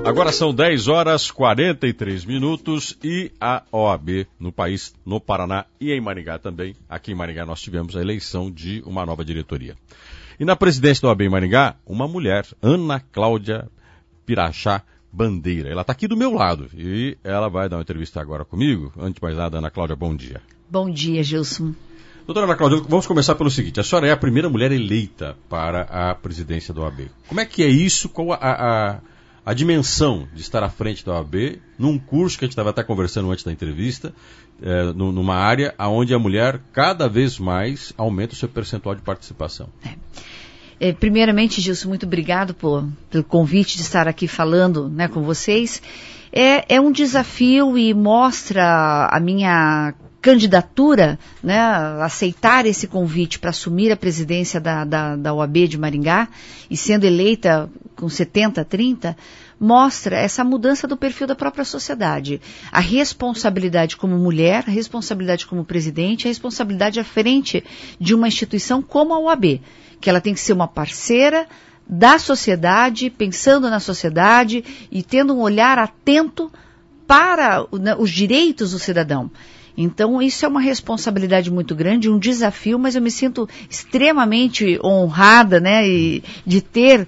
Agora são 10h43 e a OAB no país, no Paraná e em Maringá também. Aqui em Maringá nós tivemos a eleição de uma nova diretoria. E na presidência da OAB em Maringá, uma mulher, Ana Cláudia Pirachá Bandeira. Ela está aqui do meu lado e ela vai dar uma entrevista agora comigo. Antes de mais nada, Ana Cláudia, bom dia. Bom dia, Gilson. Doutora Ana Cláudia, vamos começar pelo seguinte. A senhora é a primeira mulher eleita para a presidência da OAB. Como é que é isso? Qual a dimensão de estar à frente da OAB num curso que a gente estava até conversando antes da entrevista, numa área onde a mulher cada vez mais aumenta o seu percentual de participação? Primeiramente, Gilson, muito obrigado pelo convite de estar aqui falando, né, com vocês. É um desafio e mostra a minha candidatura, né, aceitar esse convite para assumir a presidência da OAB de Maringá e sendo eleita com 70-30, mostra essa mudança do perfil da própria sociedade. A responsabilidade como mulher, a responsabilidade como presidente, a responsabilidade à frente de uma instituição como a OAB, que ela tem que ser uma parceira da sociedade, pensando na sociedade e tendo um olhar atento para os direitos do cidadão. Então, isso é uma responsabilidade muito grande, um desafio, mas eu me sinto extremamente honrada, né, de ter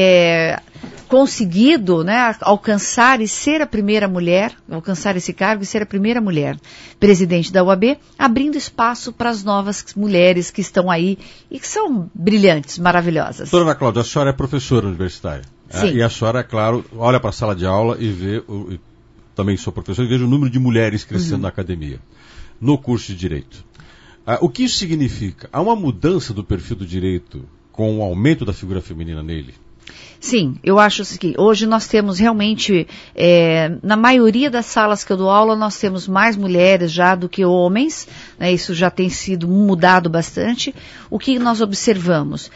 conseguido, né, alcançar e ser a primeira mulher, alcançar esse cargo e ser a primeira mulher presidente da OAB, abrindo espaço para as novas mulheres que estão aí e que são brilhantes, maravilhosas. Doutora Ana Cláudia, a senhora é professora universitária. Sim. E a senhora, é claro, olha para a sala de aula e vê... Também sou professor e vejo o número de mulheres crescendo na academia, no curso de Direito. O que isso significa? Há uma mudança do perfil do direito com o aumento da figura feminina nele? Sim, eu acho que hoje nós temos realmente, na maioria das salas que eu dou aula, nós temos mais mulheres já do que homens, né, isso já tem sido mudado bastante. O que nós observamos?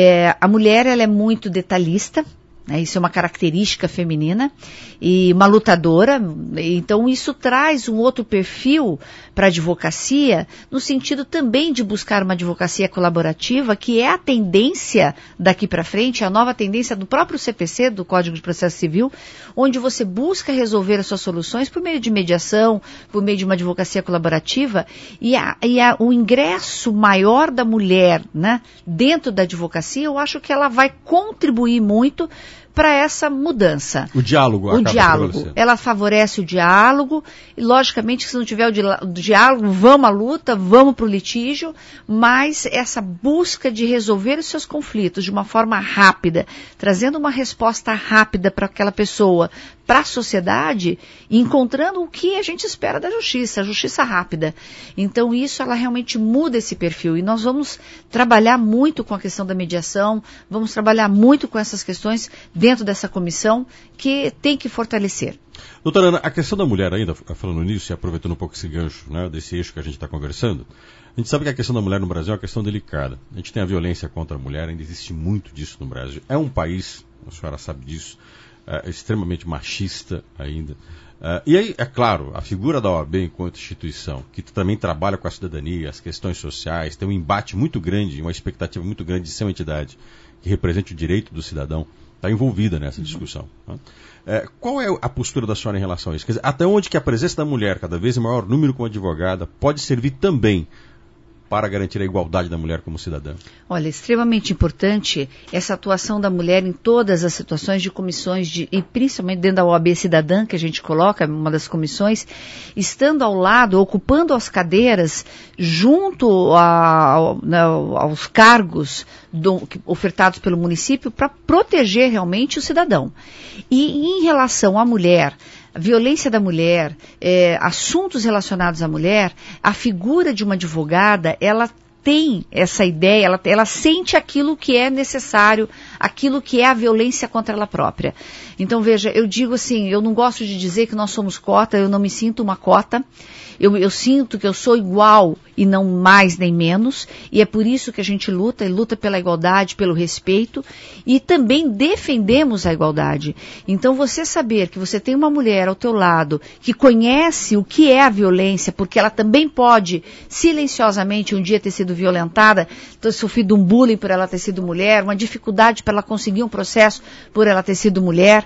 A mulher ela é muito detalhista, isso é uma característica feminina e uma lutadora, então isso traz um outro perfil para a advocacia, no sentido também de buscar uma advocacia colaborativa, que é a tendência daqui para frente, a nova tendência do próprio CPC, do Código de Processo Civil, onde você busca resolver as suas soluções por meio de mediação, por meio de uma advocacia colaborativa, e o ingresso maior da mulher, né, dentro da advocacia, eu acho que ela vai contribuir muito para essa mudança. O diálogo. Ela favorece o diálogo, e logicamente se não tiver o diálogo, vamos à luta, vamos para o litígio, mas essa busca de resolver os seus conflitos de uma forma rápida, trazendo uma resposta rápida para aquela pessoa, para a sociedade, encontrando o que a gente espera da justiça, a justiça rápida. Então isso, ela realmente muda esse perfil, e nós vamos trabalhar muito com a questão da mediação, vamos trabalhar muito com essas questões dentro dessa comissão, que tem que fortalecer. Doutora Ana, a questão da mulher ainda, falando nisso e aproveitando um pouco esse gancho, né, desse eixo que a gente está conversando, a gente sabe que a questão da mulher no Brasil é uma questão delicada. A gente tem a violência contra a mulher, ainda existe muito disso no Brasil. É um país, a senhora sabe disso, extremamente machista ainda. E aí, é claro, a figura da OAB enquanto instituição, que também trabalha com a cidadania, as questões sociais, tem um embate muito grande, uma expectativa muito grande de ser uma entidade que represente o direito do cidadão, está envolvida nessa discussão. Qual é a postura da senhora em relação a isso? Quer dizer, até onde que a presença da mulher, cada vez em maior número como advogada, pode servir também para garantir a igualdade da mulher como cidadã? Olha, é extremamente importante essa atuação da mulher em todas as situações de comissões, e principalmente dentro da OAB Cidadã, que a gente coloca, uma das comissões, estando ao lado, ocupando as cadeiras, junto aos cargos ofertados pelo município, para proteger realmente o cidadão. E em relação à mulher, a violência da mulher, assuntos relacionados à mulher, a figura de uma advogada, ela tem essa ideia, ela sente aquilo que é necessário, aquilo que é a violência contra ela própria. Então, veja, eu digo assim, eu não gosto de dizer que nós somos cota, eu não me sinto uma cota. Eu sinto que eu sou igual e não mais nem menos, e é por isso que a gente luta, e luta pela igualdade, pelo respeito, e também defendemos a igualdade. Então você saber que você tem uma mulher ao teu lado que conhece o que é a violência, porque ela também pode silenciosamente um dia ter sido violentada, ter sofrido um bullying por ela ter sido mulher, uma dificuldade para ela conseguir um processo por ela ter sido mulher,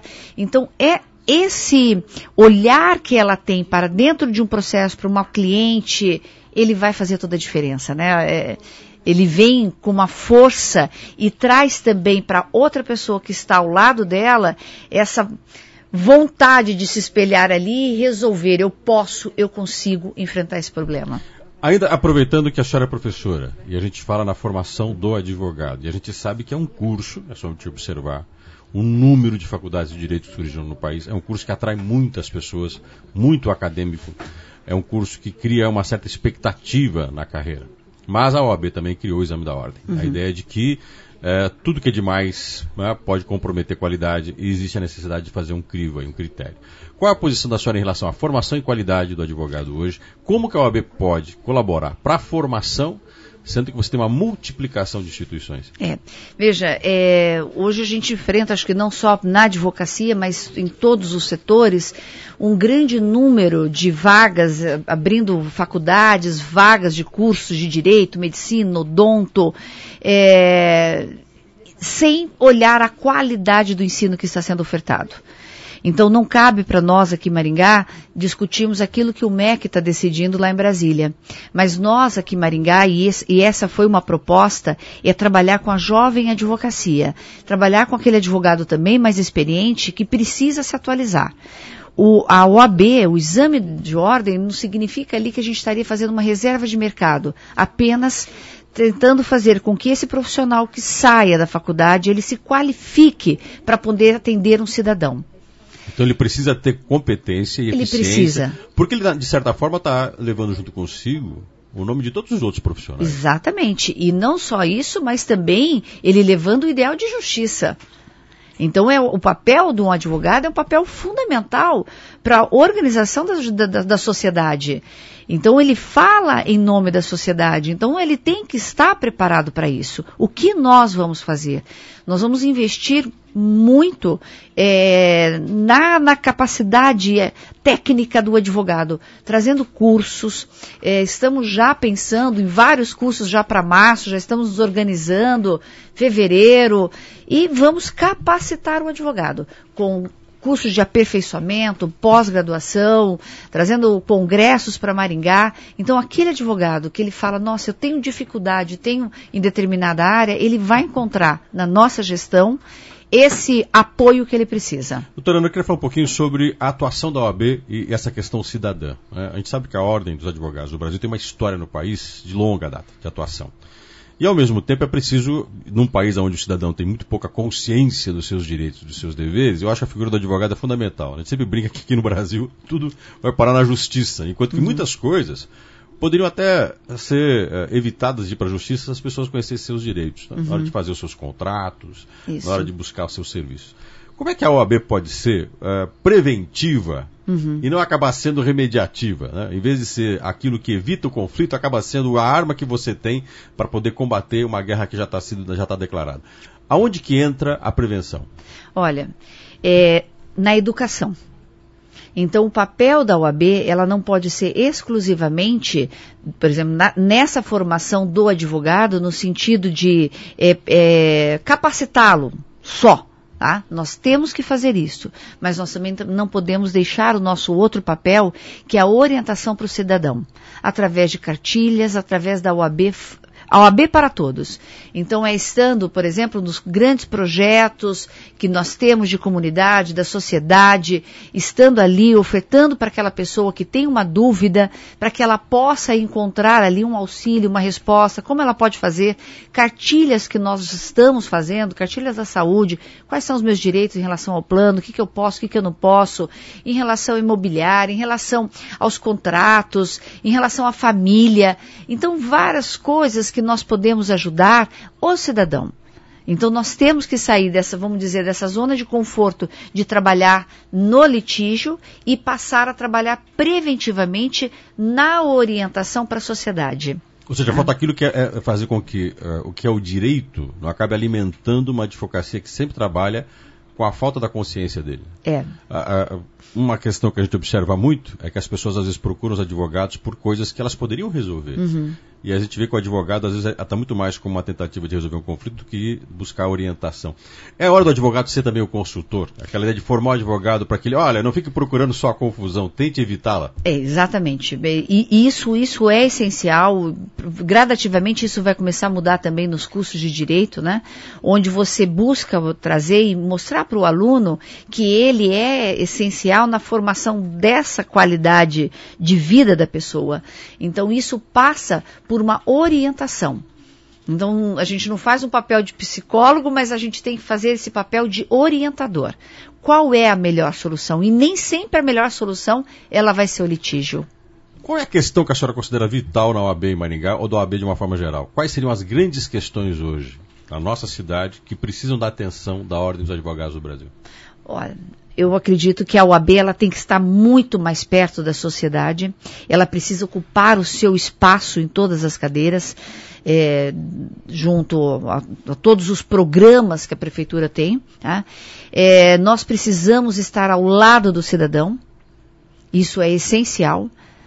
Então, é esse olhar que ela tem para dentro de um processo, para uma cliente, ele vai fazer toda a diferença, né? Ele vem com uma força e traz também para outra pessoa que está ao lado dela essa vontade de se espelhar ali e resolver. Eu posso, eu consigo enfrentar esse problema. Ainda aproveitando que a senhora é professora, e a gente fala na formação do advogado, e a gente sabe que é um curso, é só a gente observar, o número de faculdades de direito surgindo no país, é um curso que atrai muitas pessoas, muito acadêmico, é um curso que cria uma certa expectativa na carreira. Mas a OAB também criou o exame da ordem. A ideia de que tudo que é demais, né, pode comprometer qualidade e existe a necessidade de fazer um crivo, um critério. Qual é a posição da senhora em relação à formação e qualidade do advogado hoje? Como que a OAB pode colaborar para a formação, sendo que você tem uma multiplicação de instituições? Veja, hoje a gente enfrenta, acho que não só na advocacia, mas em todos os setores, um grande número de vagas, abrindo faculdades, vagas de cursos de direito, medicina, odonto, sem olhar a qualidade do ensino que está sendo ofertado. Então não cabe para nós aqui em Maringá discutirmos aquilo que o MEC está decidindo lá em Brasília. Mas nós aqui em Maringá, e essa foi uma proposta, é trabalhar com a jovem advocacia. Trabalhar com aquele advogado também mais experiente que precisa se atualizar. A OAB, o exame de ordem, não significa ali que a gente estaria fazendo uma reserva de mercado. Apenas tentando fazer com que esse profissional que saia da faculdade, ele se qualifique para poder atender um cidadão. Então ele precisa ter competência e eficiência. Ele precisa. Porque ele, de certa forma, está levando junto consigo o nome de todos os outros profissionais. Exatamente. E não só isso, mas também ele levando o ideal de justiça. Então o papel de um advogado é um papel fundamental para a organização da sociedade. Então ele fala em nome da sociedade, então ele tem que estar preparado para isso. O que nós vamos fazer? Nós vamos investir muito na capacidade técnica do advogado, trazendo cursos, estamos já pensando em vários cursos já para março, já estamos nos organizando, fevereiro, e vamos capacitar o advogado com cursos de aperfeiçoamento, pós-graduação, trazendo congressos para Maringá. Então, aquele advogado que ele fala, nossa, eu tenho dificuldade, tenho em determinada área, ele vai encontrar na nossa gestão esse apoio que ele precisa. Doutora Ana, eu queria falar um pouquinho sobre a atuação da OAB e essa questão cidadã. A gente sabe que a Ordem dos Advogados do Brasil tem uma história no país de longa data de atuação. E, ao mesmo tempo, é preciso, num país onde o cidadão tem muito pouca consciência dos seus direitos, dos seus deveres, eu acho que a figura do advogado é fundamental. A gente sempre brinca que aqui no Brasil tudo vai parar na justiça, enquanto que muitas coisas poderiam até ser evitadas de ir para a justiça se as pessoas conhecessem seus direitos, né? Na hora de fazer os seus contratos, na hora de buscar os seus serviços. Como é que a OAB pode ser preventiva e não acabar sendo remediativa, né? Em vez de ser aquilo que evita o conflito, acaba sendo a arma que você tem para poder combater uma guerra que já está declarada. Aonde que entra a prevenção? Olha, na educação. Então, o papel da OAB, ela não pode ser exclusivamente, por exemplo, nessa formação do advogado, no sentido de capacitá-lo só. Tá? Nós temos que fazer isso, mas nós também não podemos deixar o nosso outro papel, que é a orientação para o cidadão, através de cartilhas, através da OAB, a OAB para todos. Então, estando, por exemplo, nos grandes projetos que nós temos de comunidade, da sociedade, estando ali, ofertando para aquela pessoa que tem uma dúvida, para que ela possa encontrar ali um auxílio, uma resposta, como ela pode fazer, cartilhas que nós estamos fazendo, cartilhas da saúde, quais são os meus direitos em relação ao plano, o que eu posso, o que eu não posso, em relação ao imobiliário, em relação aos contratos, em relação à família. Então, várias coisas que nós podemos ajudar o cidadão. Então, nós temos que sair dessa zona de conforto de trabalhar no litígio e passar a trabalhar preventivamente na orientação para a sociedade. Ou seja, falta aquilo que é fazer com que o que é o direito não acabe alimentando uma advocacia que sempre trabalha com a falta da consciência dele. É. Uma questão que a gente observa muito é que as pessoas às vezes procuram os advogados por coisas que elas poderiam resolver. Uhum. E a gente vê que o advogado às vezes está muito mais como uma tentativa de resolver um conflito do que buscar orientação. É hora do advogado ser também o consultor. Aquela ideia de formar o advogado para que ele, olha, não fique procurando só a confusão, tente evitá-la. Exatamente. E isso é essencial. Gradativamente isso vai começar a mudar também nos cursos de direito, né? Onde você busca trazer e mostrar para o aluno que ele é essencial na formação dessa qualidade de vida da pessoa. Então isso passa por uma orientação. Então, a gente não faz um papel de psicólogo, mas a gente tem que fazer esse papel de orientador. Qual é a melhor solução? E nem sempre a melhor solução, ela vai ser o litígio. Qual é a questão que a senhora considera vital na OAB em Maringá, ou da OAB de uma forma geral? Quais seriam as grandes questões hoje, na nossa cidade, que precisam da atenção da Ordem dos Advogados do Brasil? Olha, eu acredito que a OAB ela tem que estar muito mais perto da sociedade, ela precisa ocupar o seu espaço em todas as cadeiras, junto a todos os programas que a Prefeitura tem. Tá? Nós precisamos estar ao lado do cidadão, isso é essencial.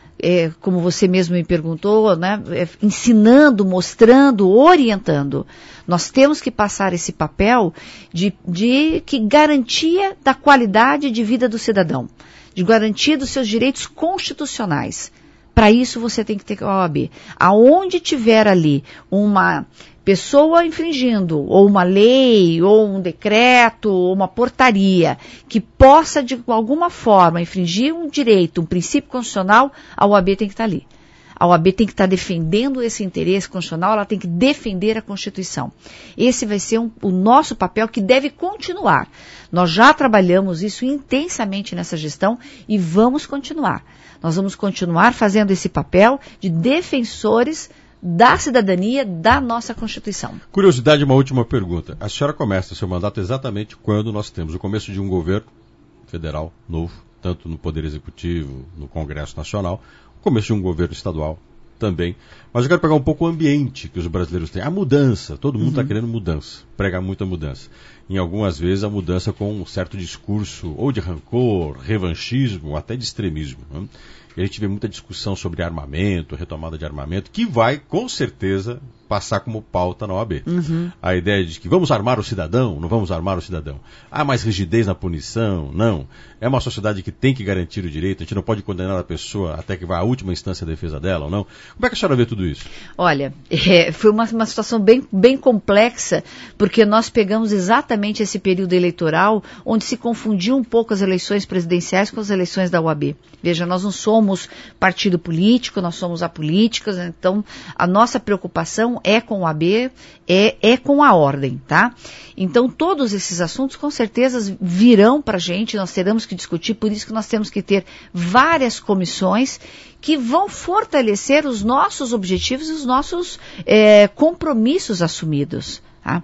Como você mesmo me perguntou, né, ensinando, mostrando, orientando. Nós temos que passar esse papel de que garantia da qualidade de vida do cidadão, de garantia dos seus direitos constitucionais. Para isso você tem que ter a OAB. Aonde tiver ali uma pessoa infringindo, ou uma lei, ou um decreto, ou uma portaria, que possa de alguma forma infringir um direito, um princípio constitucional, a OAB tem que estar ali. A OAB tem que estar defendendo esse interesse constitucional, ela tem que defender a Constituição. Esse vai ser o nosso papel que deve continuar. Nós já trabalhamos isso intensamente nessa gestão e vamos continuar. Nós vamos continuar fazendo esse papel de defensores da cidadania, da nossa Constituição. Curiosidade, uma última pergunta. A senhora começa seu mandato exatamente quando nós temos o começo de um governo federal novo, tanto no Poder Executivo, no Congresso Nacional, o começo de um governo estadual também. Mas eu quero pegar um pouco o ambiente que os brasileiros têm. A mudança, todo mundo está querendo mudança, prega muita mudança. Em algumas vezes a mudança com um certo discurso ou de rancor, revanchismo, ou até de extremismo. Né? E a gente vê muita discussão sobre armamento, retomada de armamento, que vai, com certeza, passar como pauta na OAB. A ideia de que vamos armar o cidadão, não vamos armar o cidadão. Há mais rigidez na punição? Não. É uma sociedade que tem que garantir o direito, a gente não pode condenar a pessoa até que vá à última instância da defesa dela ou não. Como é que a senhora vê tudo isso? Olha, foi uma situação bem complexa, porque nós pegamos exatamente esse período eleitoral, onde se confundiu um pouco as eleições presidenciais com as eleições da OAB. Veja, nós não somos partido político, nós somos apolíticos, então a nossa preocupação é com o AB, é com a ordem, tá? Então todos esses assuntos com certeza virão para a gente, nós teremos que discutir, por isso que nós temos que ter várias comissões que vão fortalecer os nossos objetivos e os nossos compromissos assumidos. Tá?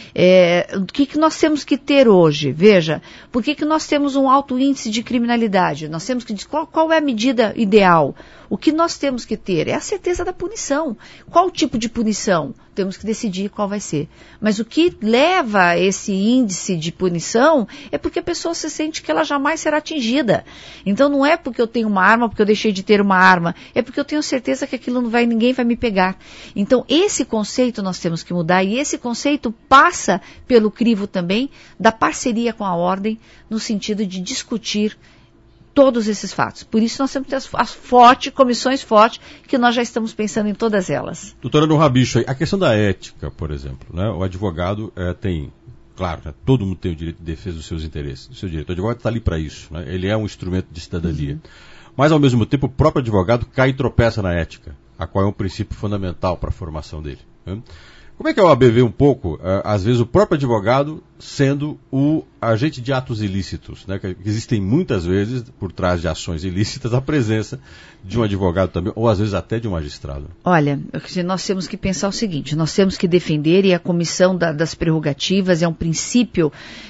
O que nós temos que ter hoje? Veja, por que nós temos um alto índice de criminalidade? Nós temos que dizer qual é a medida ideal? O que nós temos que ter é a certeza da punição. Qual tipo de punição? Temos que decidir qual vai ser. Mas o que leva a esse índice de punição é porque a pessoa se sente que ela jamais será atingida. Então não é porque eu tenho uma arma, porque eu deixei de ter uma arma, é porque eu tenho certeza que aquilo ninguém vai me pegar. Então esse conceito nós temos que mudar e esse conceito passa pelo crivo também da parceria com a ordem no sentido de discutir todos esses fatos. Por isso nós temos que ter as comissões fortes, que nós já estamos pensando em todas elas. Doutora no Rabicho, a questão da ética, por exemplo, né? O advogado tem, claro, né? Todo mundo tem o direito de defesa dos seus interesses, do seu direito. O advogado está ali para isso, né? Ele é um instrumento de cidadania. Mas, ao mesmo tempo, o próprio advogado cai e tropeça na ética, a qual é um princípio fundamental para a formação dele. Né? Como é que a OAB vê um pouco, às vezes, o próprio advogado sendo o agente de atos ilícitos, né? Que existem muitas vezes, por trás de ações ilícitas, a presença de um advogado também, ou às vezes até de um magistrado? Olha, nós temos que pensar o seguinte, nós temos que defender, e a comissão das prerrogativas é um princípio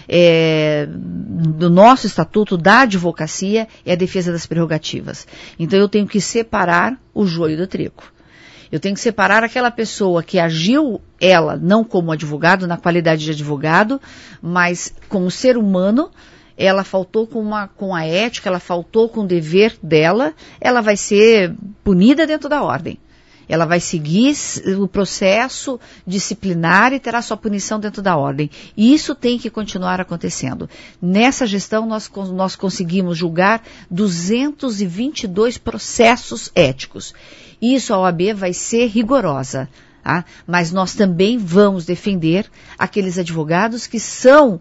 do nosso estatuto, da advocacia, é a defesa das prerrogativas. Então eu tenho que separar o joio do trigo. Eu tenho que separar aquela pessoa que agiu, ela, não como advogado, na qualidade de advogado, mas como ser humano. Ela faltou com a ética, ela faltou com o dever dela, ela vai ser punida dentro da ordem. Ela vai seguir o processo disciplinar e terá sua punição dentro da ordem. E isso tem que continuar acontecendo. Nessa gestão, nós conseguimos julgar 222 processos éticos. Isso a OAB vai ser rigorosa. Mas nós também vamos defender aqueles advogados que são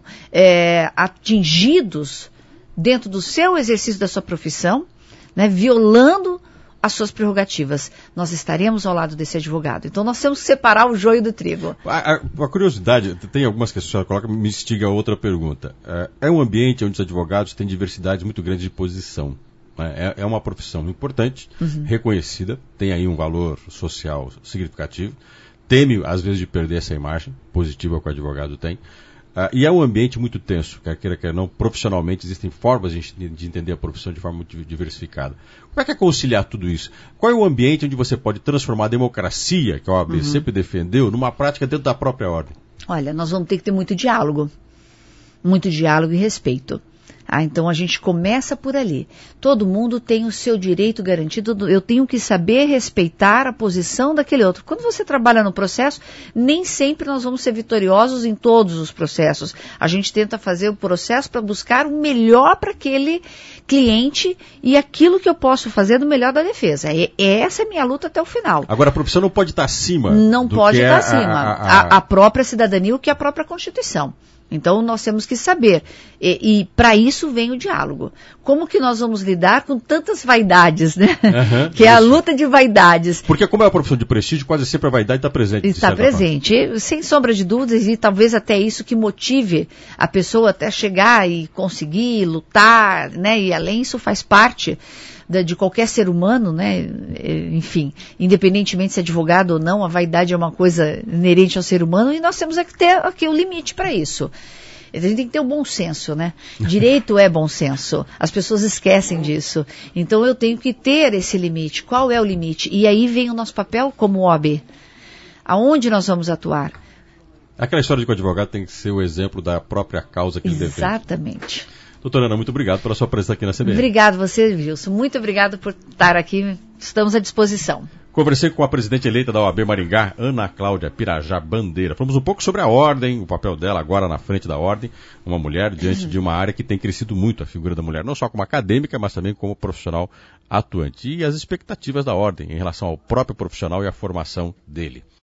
atingidos dentro do seu exercício da sua profissão, né, violando as suas prerrogativas. Nós estaremos ao lado desse advogado. Então nós temos que separar o joio do trigo. A curiosidade, tem algumas questões que a senhora coloca, me instiga a outra pergunta. É um ambiente onde os advogados têm diversidade muito grande de posição. É uma profissão importante, reconhecida, tem aí um valor social significativo, teme, às vezes, de perder essa imagem positiva que o advogado tem, e é um ambiente muito tenso, quer queira, quer não, profissionalmente existem formas de entender a profissão de forma muito diversificada. Como é que é conciliar tudo isso? Qual é o ambiente onde você pode transformar a democracia, que a OAB sempre defendeu, numa prática dentro da própria ordem? Olha, nós vamos ter que ter muito diálogo e respeito. Então a gente começa por ali. Todo mundo tem o seu direito garantido, eu tenho que saber respeitar a posição daquele outro. Quando você trabalha no processo, nem sempre nós vamos ser vitoriosos em todos os processos. A gente tenta fazer o processo para buscar o melhor para aquele cliente e aquilo que eu posso fazer do melhor da defesa. Essa é a minha luta até o final. Agora a profissão não pode estar acima. Não pode estar acima. A própria cidadania, o que é a própria Constituição. Então, nós temos que saber, e para isso vem o diálogo. Como que nós vamos lidar com tantas vaidades, né? Que é a luta de vaidades. Porque como é uma profissão de prestígio, quase sempre a vaidade está presente. Está presente, sem sombra de dúvidas, e talvez até isso que motive a pessoa até chegar e conseguir lutar, né? E além isso faz parte de qualquer ser humano, né? Enfim, independentemente se é advogado ou não, a vaidade é uma coisa inerente ao ser humano e nós temos que ter aqui o limite para isso. A gente tem que ter o bom senso, né? Direito é bom senso. As pessoas esquecem disso. Então eu tenho que ter esse limite. Qual é o limite? E aí vem o nosso papel como OAB. Aonde nós vamos atuar? Aquela história de que o advogado tem que ser o exemplo da própria causa que ele defende. Exatamente. Doutora Ana, muito obrigado pela sua presença aqui na CBN. Obrigado você, Wilson. Muito obrigado por estar aqui. Estamos à disposição. Conversei com a presidente eleita da OAB Maringá, Ana Cláudia Pirajá Bandeira. Falamos um pouco sobre a ordem, o papel dela agora na frente da ordem, uma mulher diante de uma área que tem crescido muito, a figura da mulher, não só como acadêmica, mas também como profissional atuante. E as expectativas da ordem em relação ao próprio profissional e à formação dele.